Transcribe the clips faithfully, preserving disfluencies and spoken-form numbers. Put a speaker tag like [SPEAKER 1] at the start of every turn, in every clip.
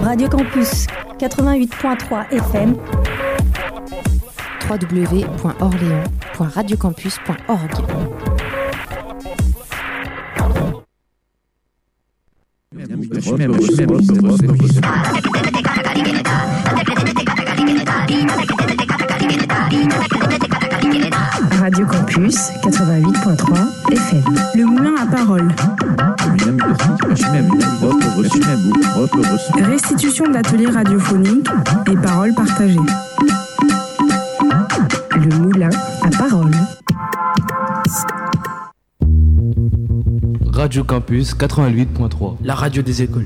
[SPEAKER 1] Radio Campus quatre-vingt-huit point trois F M.
[SPEAKER 2] w w w point orléans point radiocampus point org.
[SPEAKER 3] Radio Campus quatre-vingt-huit point trois F M.
[SPEAKER 4] Le moulin à parole. Restitution d'ateliers radiophoniques et paroles partagées.
[SPEAKER 3] Le moulin à parole.
[SPEAKER 5] Radio Campus quatre-vingt-huit point trois, la radio des écoles.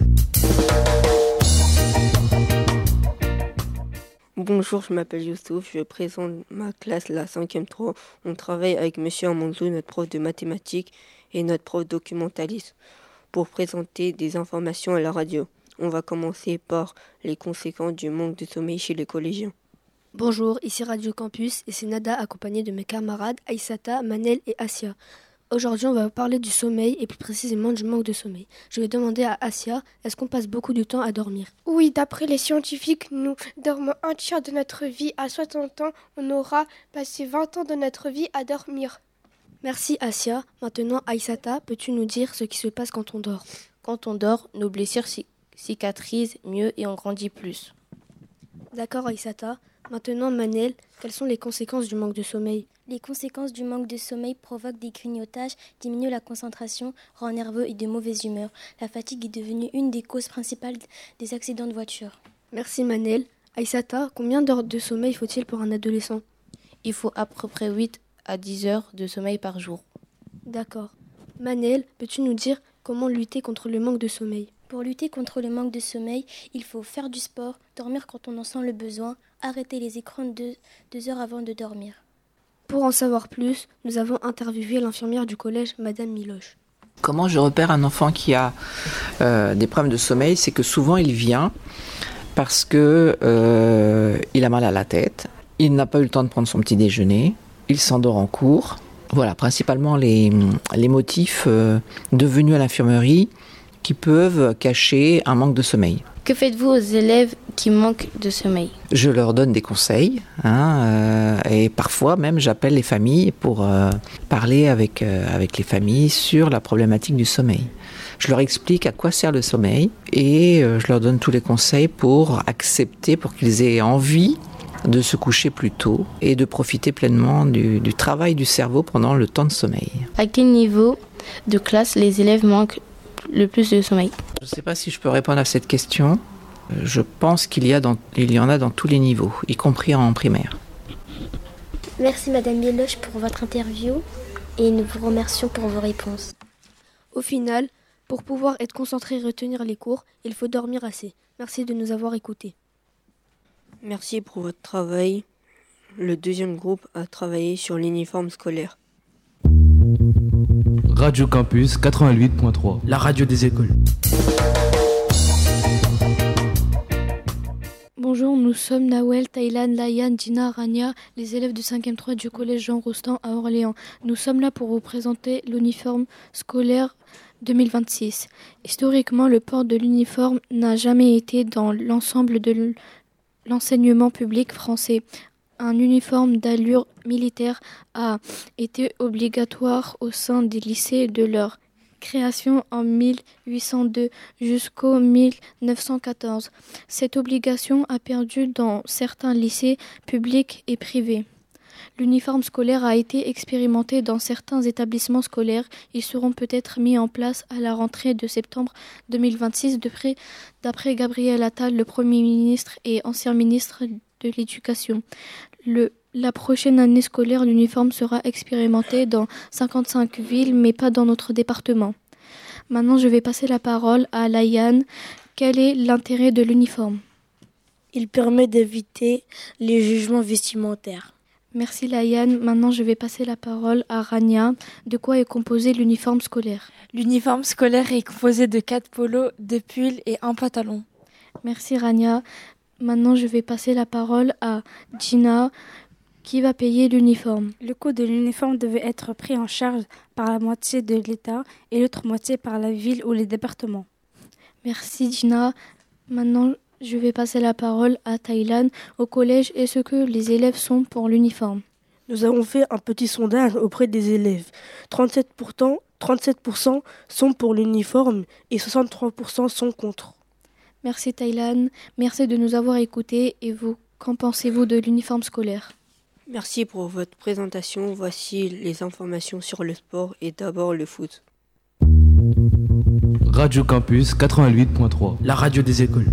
[SPEAKER 6] Bonjour, je m'appelle Youssouf, je présente ma classe, la cinquième trois. On travaille avec Monsieur Amanzou, notre prof de mathématiques, et notre prof documentaliste, pour présenter des informations à la radio. On va commencer par les conséquences du manque de sommeil chez les collégiens.
[SPEAKER 7] Bonjour, ici Radio Campus et c'est Nada accompagnée de mes camarades Aïssata, Manel et Asia. Aujourd'hui, on va parler du sommeil et plus précisément du manque de sommeil. Je vais demander à Asia, est-ce qu'on passe beaucoup de temps à dormir ?
[SPEAKER 8] Oui, d'après les scientifiques, nous dormons un tiers de notre vie. À soixante ans, on aura passé vingt ans de notre vie à dormir.
[SPEAKER 7] Merci Asia. Maintenant, Aïssata, peux-tu nous dire ce qui se passe quand on dort ?
[SPEAKER 9] Quand on dort, nos blessures cicatrisent mieux et on grandit plus.
[SPEAKER 7] D'accord Aïssata. Maintenant, Manel, quelles sont les conséquences du manque de sommeil ?
[SPEAKER 10] Les conséquences du manque de sommeil provoquent des grignotages, diminuent la concentration, rend nerveux et de mauvaise humeur. La fatigue est devenue une des causes principales des accidents de voiture.
[SPEAKER 7] Merci Manel. Aïssata, combien d'heures de sommeil faut-il pour un adolescent ?
[SPEAKER 9] Il faut à peu près huit à dix heures de sommeil par jour.
[SPEAKER 7] D'accord. Manel, peux-tu nous dire comment lutter contre le manque de sommeil ?
[SPEAKER 10] Pour lutter contre le manque de sommeil, il faut faire du sport, dormir quand on en sent le besoin, arrêter les écrans deux, deux heures avant de dormir.
[SPEAKER 7] Pour en savoir plus, nous avons interviewé l'infirmière du collège, Madame Miloche.
[SPEAKER 11] Comment je repère un enfant qui a euh, des problèmes de sommeil ? C'est que souvent il vient parce que euh, il a mal à la tête, il n'a pas eu le temps de prendre son petit déjeuner, il s'endort en cours. Voilà, principalement les, les motifs euh, devenus à l'infirmerie qui peuvent cacher un manque de sommeil.
[SPEAKER 9] Que faites-vous aux élèves qui manquent de sommeil ?
[SPEAKER 11] Je leur donne des conseils hein, euh, et parfois même j'appelle les familles pour euh, parler avec, euh, avec les familles sur la problématique du sommeil. Je leur explique à quoi sert le sommeil et euh, je leur donne tous les conseils pour accepter, pour qu'ils aient envie de se coucher plus tôt et de profiter pleinement du, du travail du cerveau pendant le temps de sommeil.
[SPEAKER 9] À quel niveau de classe les élèves manquent le plus de sommeil ?
[SPEAKER 11] Je ne sais pas si je peux répondre à cette question. Je pense qu'il y a dans, il y en a dans tous les niveaux, y compris en primaire.
[SPEAKER 10] Merci Madame Miloche pour votre interview et nous vous remercions pour vos réponses.
[SPEAKER 7] Au final, pour pouvoir être concentré et retenir les cours, il faut dormir assez. Merci de nous avoir écoutés.
[SPEAKER 6] Merci pour votre travail. Le deuxième groupe a travaillé sur l'uniforme scolaire.
[SPEAKER 5] Radio Campus quatre-vingt-huit point trois, la radio des écoles.
[SPEAKER 7] Bonjour, nous sommes Nawel, Thaïlan, Layan, Dina, Rania, les élèves du cinquième trois du collège Jean Rostand à Orléans. Nous sommes là pour vous présenter l'uniforme scolaire deux mille vingt-six. Historiquement, le port de l'uniforme n'a jamais été dans l'ensemble de l'enseignement public français. Un uniforme d'allure militaire a été obligatoire au sein des lycées de leur création en mille huit cent deux jusqu'au mille neuf cent quatorze. Cette obligation a perdu dans certains lycées publics et privés. L'uniforme scolaire a été expérimenté dans certains établissements scolaires. Ils seront peut-être mis en place à la rentrée de septembre deux mille vingt-six, d'après, d'après Gabriel Attal, le Premier ministre et ancien ministre de l'Éducation. Le, la prochaine année scolaire, l'uniforme sera expérimenté dans cinquante-cinq villes, mais pas dans notre département. Maintenant, je vais passer la parole à Layan. Quel est l'intérêt de l'uniforme ?
[SPEAKER 12] Il permet d'éviter les jugements vestimentaires.
[SPEAKER 7] Merci Layan. Maintenant, je vais passer la parole à Rania. De quoi est composé l'uniforme scolaire ?
[SPEAKER 13] L'uniforme scolaire est composé de quatre polos, deux pulls et un pantalon.
[SPEAKER 7] Merci Rania. Maintenant, je vais passer la parole à Gina. Qui va payer l'uniforme ?
[SPEAKER 14] Le coût de l'uniforme devait être pris en charge par la moitié de l'État et l'autre moitié par la ville ou les départements.
[SPEAKER 7] Merci Gina. Maintenant, Je vais passer la parole à Thaïlande au collège et ce que les élèves sont pour l'uniforme.
[SPEAKER 12] Nous avons fait un petit sondage auprès des élèves. trente-sept pour cent, trente-sept pour cent sont pour l'uniforme et soixante-trois pour cent sont contre.
[SPEAKER 7] Merci Thaïlande, merci de nous avoir écoutés et vous, qu'en pensez-vous de l'uniforme scolaire ?
[SPEAKER 6] Merci pour votre présentation. Voici les informations sur le sport et d'abord le foot.
[SPEAKER 5] Radio Campus quatre-vingt-huit point trois, la radio des écoles.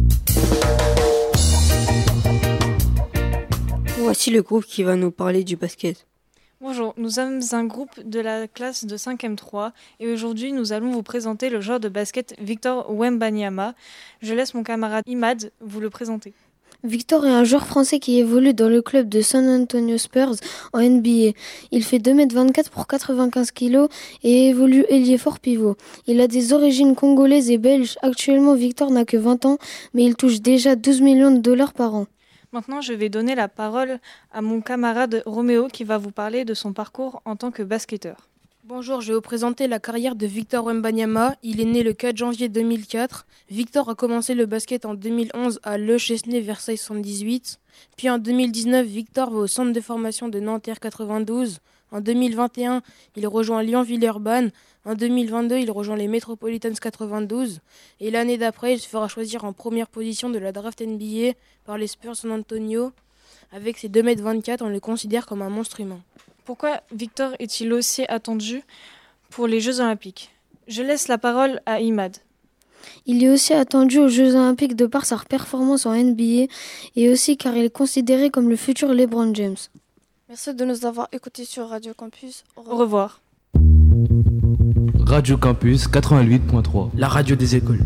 [SPEAKER 6] Voici le groupe qui va nous parler du basket.
[SPEAKER 15] Bonjour, nous sommes un groupe de la classe de cinquième trois et aujourd'hui nous allons vous présenter le joueur de basket Victor Wembanyama. Je laisse mon camarade Imad vous le présenter.
[SPEAKER 16] Victor est un joueur français qui évolue dans le club de San Antonio Spurs en N B A. Il fait deux mètres vingt-quatre pour quatre-vingt-quinze kilos et évolue ailier fort pivot. Il a des origines congolaises et belges. Actuellement, Victor n'a que vingt ans, mais il touche déjà douze millions de dollars par an.
[SPEAKER 15] Maintenant, je vais donner la parole à mon camarade Roméo qui va vous parler de son parcours en tant que basketteur.
[SPEAKER 17] Bonjour, je vais vous présenter la carrière de Victor Wembanyama. Il est né le quatre janvier deux mille quatre. Victor a commencé le basket en deux mille onze à Le Chesnay, Versailles soixante-dix-huit. Puis en deux mille dix-neuf, Victor va au centre de formation de Nanterre quatre-vingt-douze. En deux mille vingt et un, il rejoint Lyon-Villeurbanne. En deux mille vingt-deux, il rejoint les Metropolitans quatre-vingt-douze. Et l'année d'après, il se fera choisir en première position de la draft N B A par les Spurs San Antonio. Avec ses deux mètres vingt-quatre, on le considère comme un monstre humain.
[SPEAKER 15] Pourquoi Victor est-il aussi attendu pour les Jeux Olympiques ? Je laisse la parole à Imad.
[SPEAKER 16] Il est aussi attendu aux Jeux Olympiques de par sa performance en N B A et aussi car il est considéré comme le futur LeBron James.
[SPEAKER 18] Merci de nous avoir écoutés sur Radio Campus.
[SPEAKER 15] Au revoir. Au revoir.
[SPEAKER 5] Radio Campus quatre-vingt-huit point trois, la radio des écoles.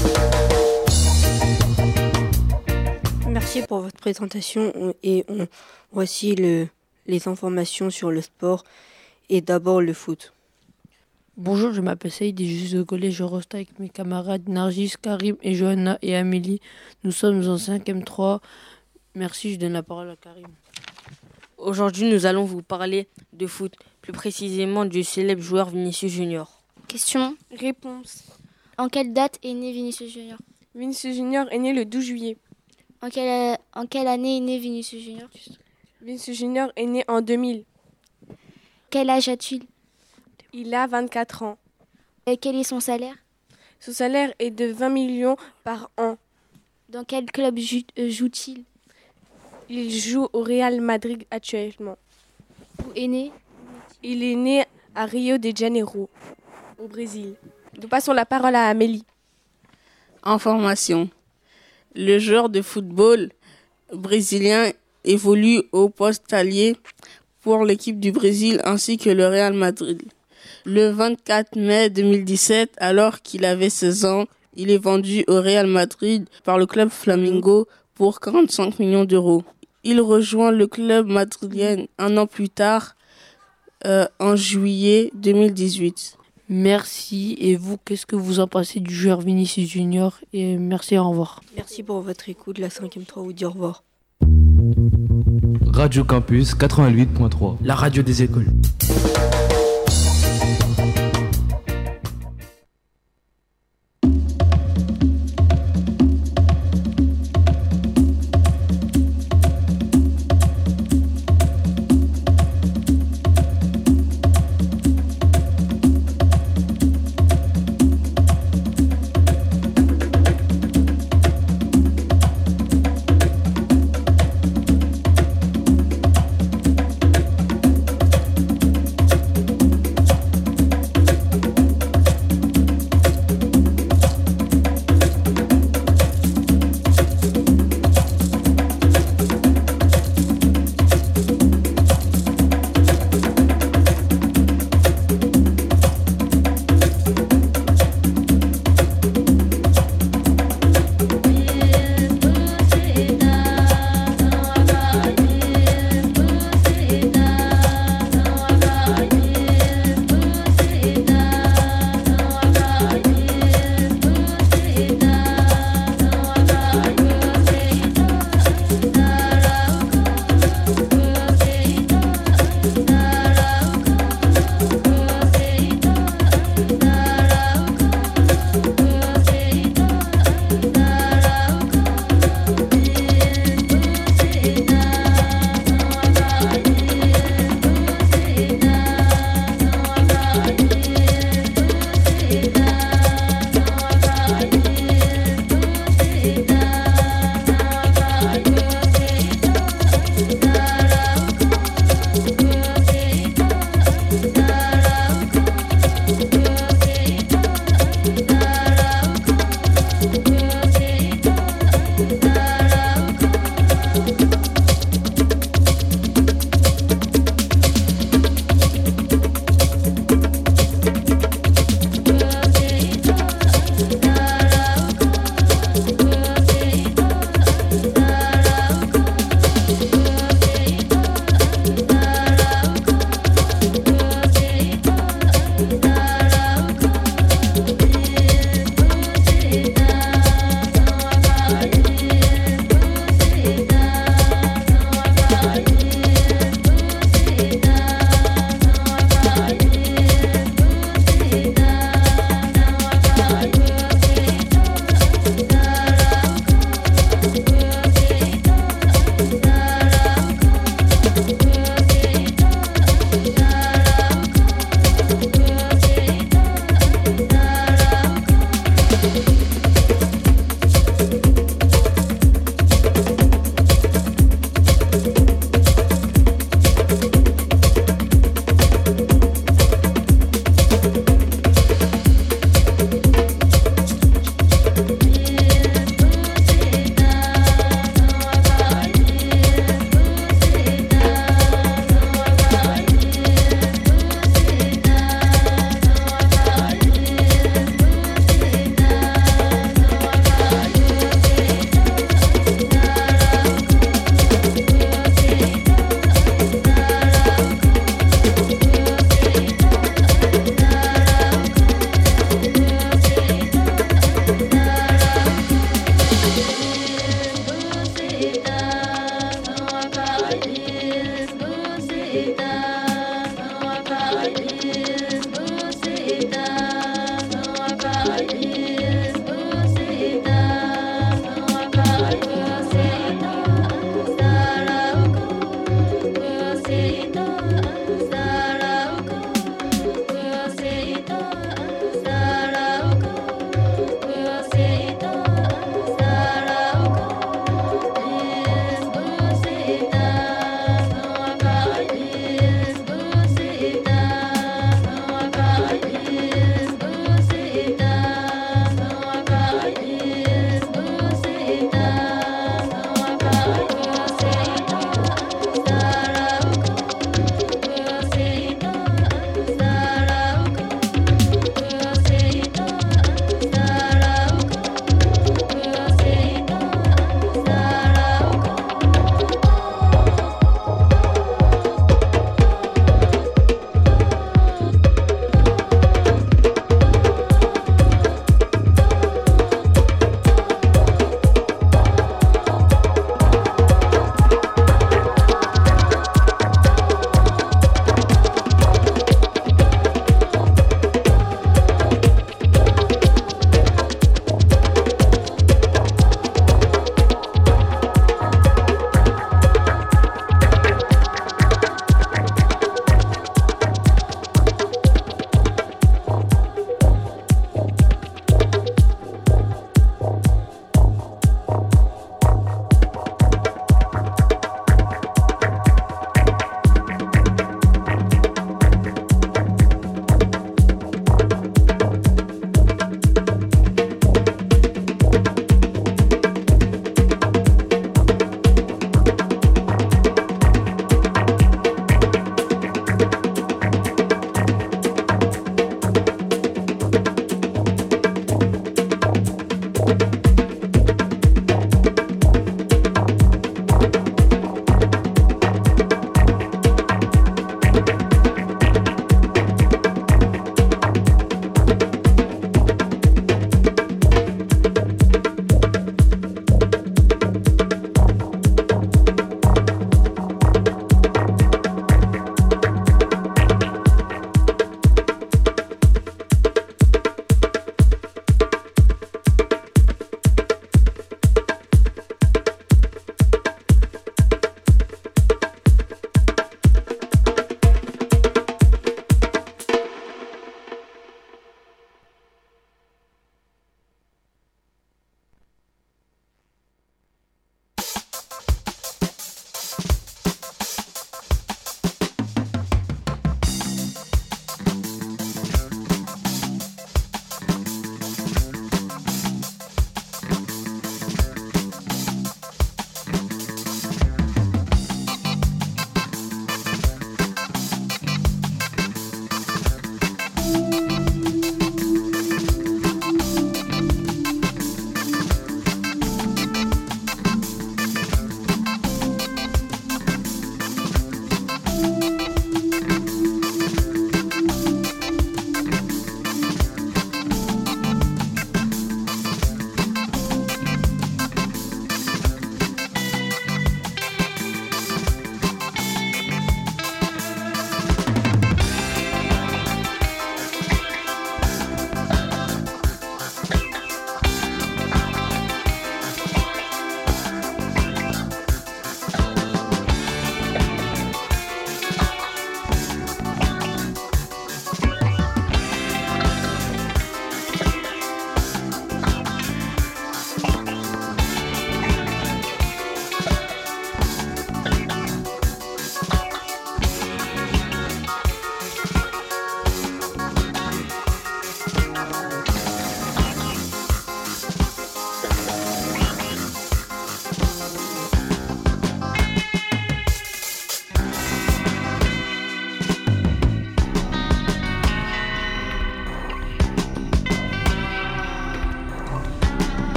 [SPEAKER 6] Merci pour votre présentation et on, voici le... les informations sur le sport et d'abord le foot.
[SPEAKER 19] Bonjour, je m'appelle Saïd et je suis au collège Rosta avec mes camarades Nargis, Karim et Johanna et Amélie. Nous sommes en cinquième trois. Merci, je donne la parole à Karim.
[SPEAKER 20] Aujourd'hui, nous allons vous parler de foot, plus précisément du célèbre joueur Vinicius Junior.
[SPEAKER 10] Question.
[SPEAKER 18] Réponse.
[SPEAKER 10] En quelle date est né Vinicius Junior ?
[SPEAKER 18] Vinicius Junior est né le douze juillet.
[SPEAKER 10] En quelle, en quelle année est né Vinicius Junior ?
[SPEAKER 18] Vinicius Junior est né en deux mille.
[SPEAKER 10] Quel âge a-t-il ?
[SPEAKER 18] Il a vingt-quatre ans.
[SPEAKER 10] Et quel est son salaire ?
[SPEAKER 18] Son salaire est de vingt millions par an.
[SPEAKER 10] Dans quel club joue, euh, joue-t-il ?
[SPEAKER 18] Il joue au Real Madrid actuellement.
[SPEAKER 10] Où est né ?
[SPEAKER 18] Il est né à Rio de Janeiro, au Brésil. Nous passons la parole à Amélie.
[SPEAKER 21] Information. Le joueur de football brésilien évolue au poste allié pour l'équipe du Brésil ainsi que le Real Madrid. Le vingt-quatre mai deux mille dix-sept, alors qu'il avait seize ans, il est vendu au Real Madrid par le club Flamengo pour quarante-cinq millions d'euros. Il rejoint le club madrilène un an plus tard, euh, en juillet deux mille dix-huit.
[SPEAKER 19] Merci. Et vous, qu'est-ce que vous en pensez du joueur Vinicius Junior ? Et merci, au revoir.
[SPEAKER 6] Merci pour votre écoute. La cinquième trois vous dit au revoir.
[SPEAKER 5] Radio Campus quatre-vingt-huit point trois, la radio des écoles.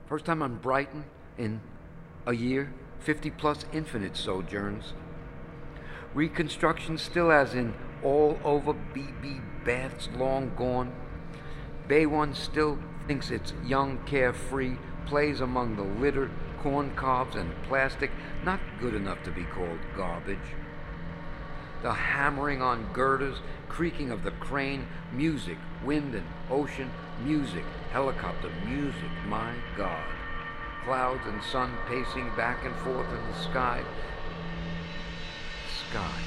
[SPEAKER 1] First time on Brighton in a year, fifty plus infinite sojourns. Reconstruction still as in all over B B baths long gone. Bay One still thinks it's young, carefree, plays among the litter, corn cobs and plastic, not good enough to be called garbage. The hammering on girders, creaking of the crane, music, wind and ocean, music, helicopter, music, my God. Clouds and sun pacing back and forth in the sky. Sky.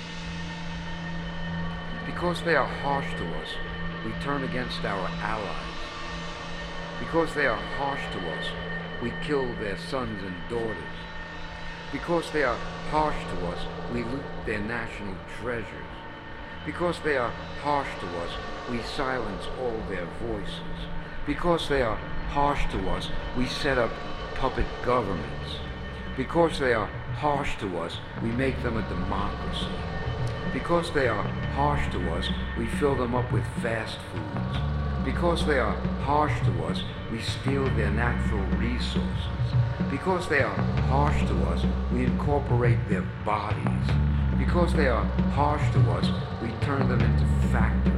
[SPEAKER 1] Because they are harsh to us, we turn against our allies. Because they are harsh to us, we kill their sons and daughters. Because they are harsh to us, we loot their national treasures. Because they are harsh to us, we silence all their voices. Because they are harsh to us, we set up puppet governments. Because they are harsh to us, we make them a democracy. Because they are harsh to us, we fill them up with fast foods. Because they are harsh to us, we steal their natural resources. Because they are harsh to us, we incorporate their bodies. Because they are harsh to us, we turn them into factories.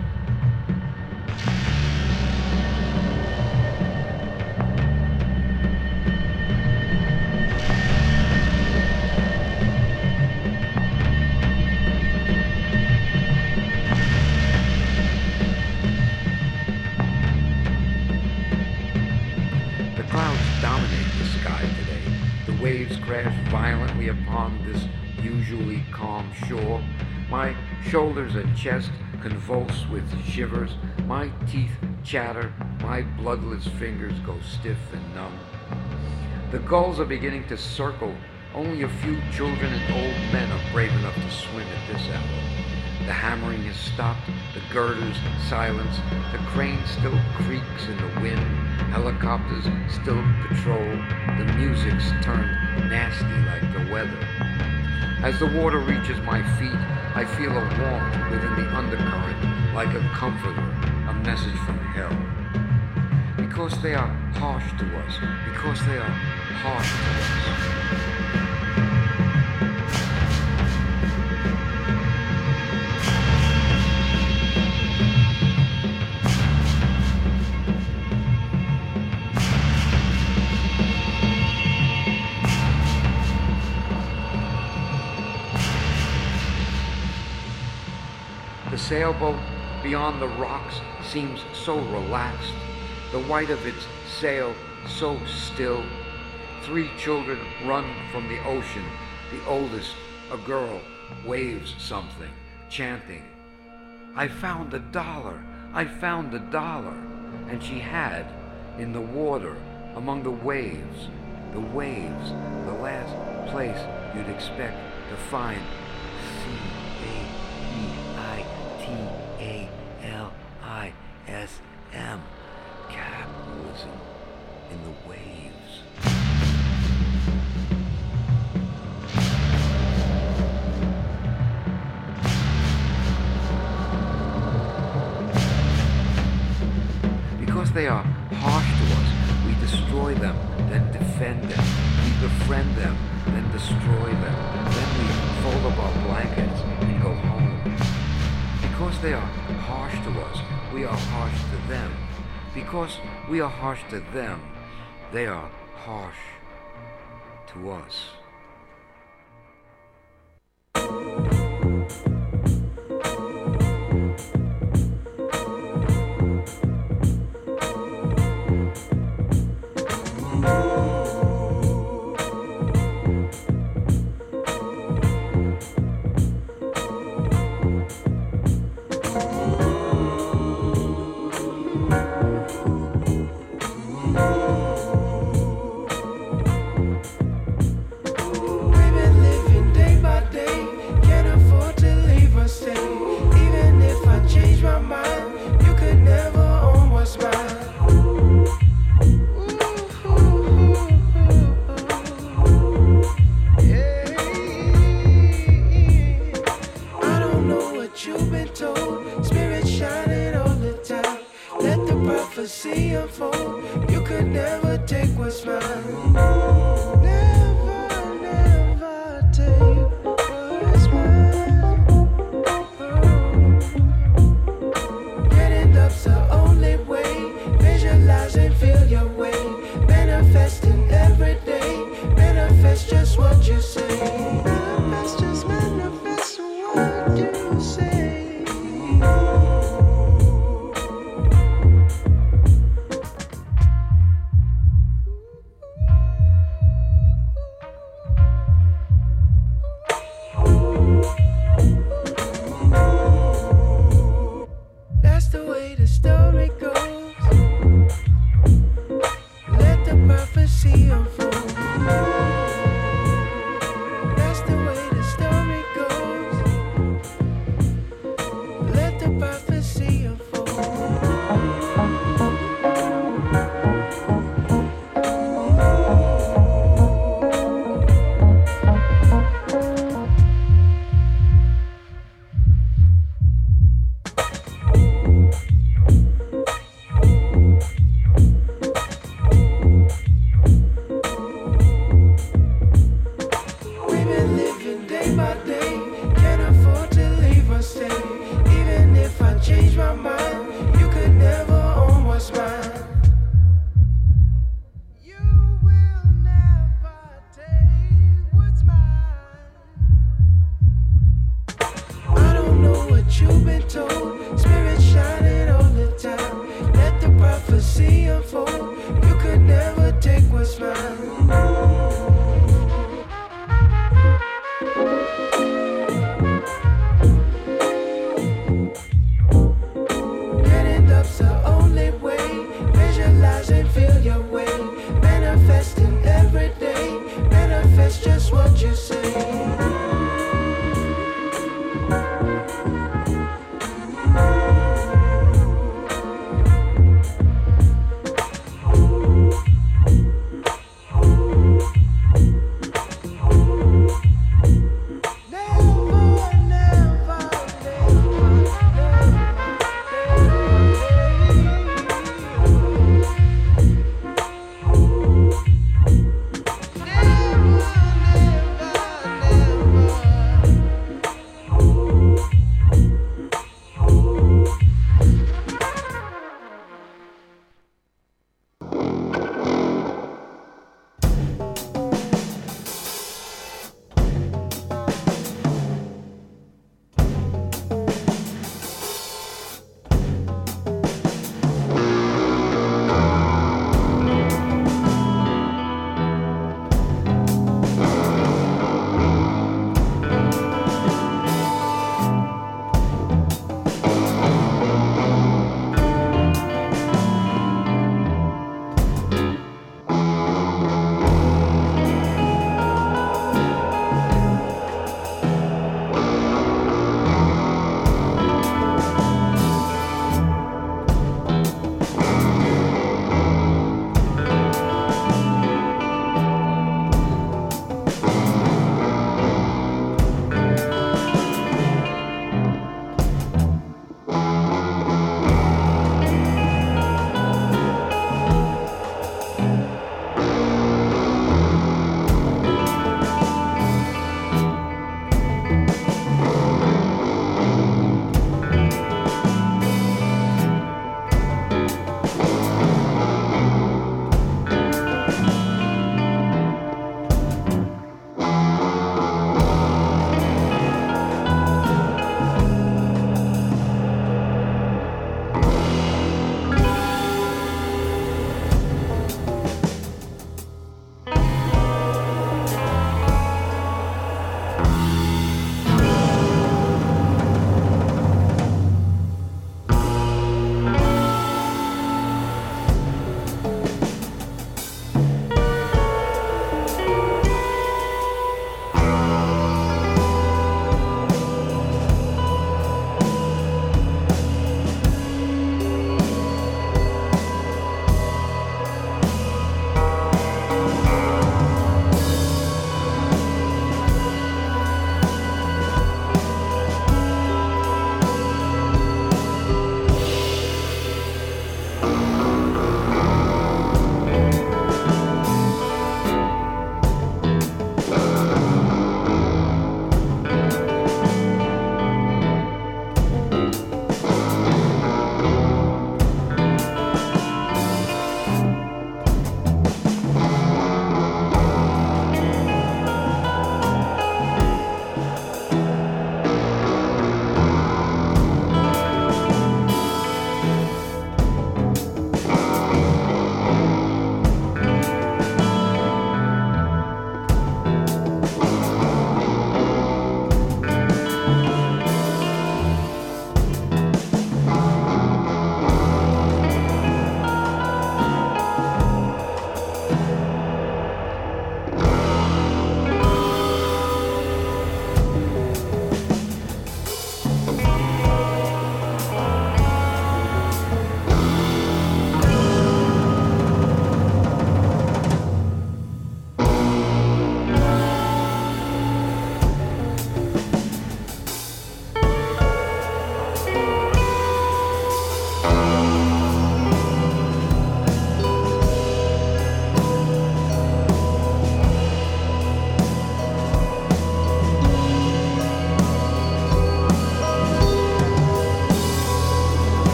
[SPEAKER 1] Crash violently upon this usually calm shore. My shoulders and chest convulse with shivers. My teeth chatter. My bloodless fingers go stiff and numb. The gulls are beginning to circle. Only a few children and old men are brave enough to swim at this hour. The hammering has stopped. The girders silenced. The crane still creaks in the wind. Helicopters still patrol. The music's turned nasty like the weather. As the water reaches my feet, I feel a warmth within the undercurrent, like a comforter, a message from hell. Because they are harsh to us, because they are harsh to us. The sailboat beyond the rocks seems so relaxed, the white of its sail so still. Three children run from the ocean. The oldest, a girl, waves something, chanting, "I found the dollar, I found the dollar." And she had, in the water, among the waves, the waves, the last place you'd expect to find C A E I T A L I S M, capitalism in the waves. Because they are harsh to us, we destroy them, then defend them. We befriend them, then destroy them. Then we fold up our blankets and go home. Because they are harsh to us, we are harsh to them. Because we are harsh to them, they are harsh to us.
[SPEAKER 2] me unfold. You could never take what's mine. Never, never take what's mine. Getting love's the only way. Visualize and feel your way. Manifesting every day. Manifest just what you say. Manifest, just manifest what you say. That's the way the story goes. Let the prophecy unfold. That's the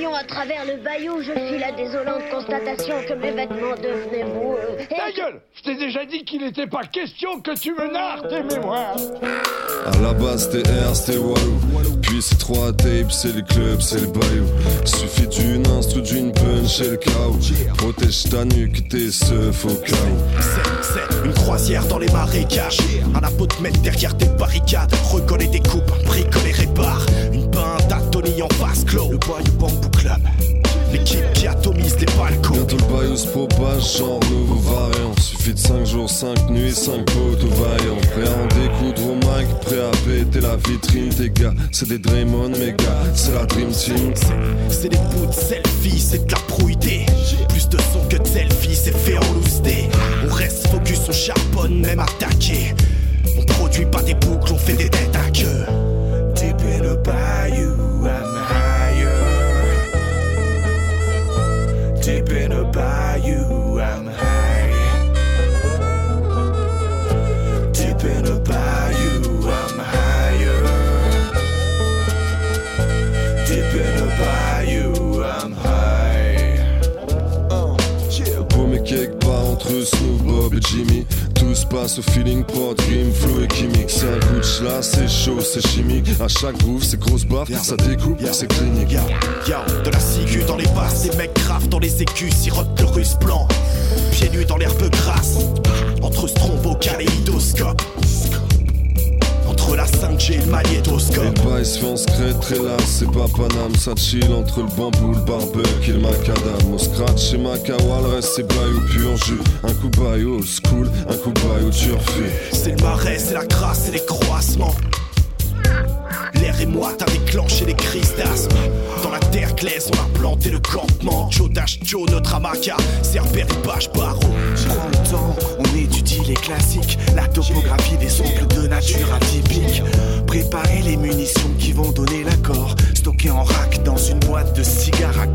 [SPEAKER 4] à travers le bayou, je fis la désolante constatation que mes vêtements devenaient boueux. Et...
[SPEAKER 22] Ta gueule! Je t'ai déjà dit qu'il n'était pas question que tu me narres tes mémoires.
[SPEAKER 23] À la base c'était R, c'était Walou. Puis c'est trois tapes, c'est les clubs, c'est les bayous. Suffit d'une instru, d'une punch et le chaos. Protège ta nuque, tes seufs au chaos.
[SPEAKER 24] C'est, c'est une croisière dans les marécages. Un apotmètre derrière des barricades. Reconnais des coupes, bricole et répare. Une pinte à Tony en face clos. Le Bayou Bamboo Club, l'équipe qui atomise les balcons.
[SPEAKER 23] Bientôt le bayou se propage, genre nouveau variant. Suffit de cinq jours, cinq nuits, cinq potes au vaillant. Prêt à en découdre au mic, prêt à péter la vitrine. Tes gars, c'est des Draymond, mes gars, c'est la Dream Team.
[SPEAKER 24] C'est, c'est des bouts de selfie, c'est de la prouillée. Plus de son que de selfie, c'est fait en loose day. On reste focus, on charbonne, même attaqué. On produit pas des boucles, on fait des têtes à queue. Deep in the bayou, I'm higher. Deep in the bayou, I'm high. Deep in the bayou, I'm higher. Deep in the bayou, I'm high.
[SPEAKER 23] Oh, yeah. Paumé quelque part entre Snoop, Bob et Jimmy. Tout se passe au feeling, prod, rime, flow et chimique. C'est un coup de chlass, c'est chaud, c'est chimique. À chaque groove, c'est grosse barre, ça découpe, c'est clinique.
[SPEAKER 24] Yo, yo, de la ciguë dans les basses, des mecs graves dans les écus, sirote de russe blanc. Pieds nus dans l'herbe grasse, entre strombo, kaléidoscope. Entre la cinq G et le magnétoscope.
[SPEAKER 23] Les bails se fait en secret, très là, c'est pas Paname. Ça chill entre le bambou, le barbecue et le macadam. Au scratch et Macawa, le reste c'est bayou puis en jus. Un coup bayou old school, un coup bayou turfu.
[SPEAKER 24] C'est le marais, c'est la grâce, c'est les croissements. L'air est moite à déclencher les crises d'asthme. Dans la terre glaise, on a planté le campement. Joe Dash Joe, notre hamaca, Cerbère et Page Barreau. Prends le temps, on étudie les classiques. La topographie des somples de nature atypique. Préparer les munitions qui vont donner l'accord. Stocké en rack dans une boîte de cigares à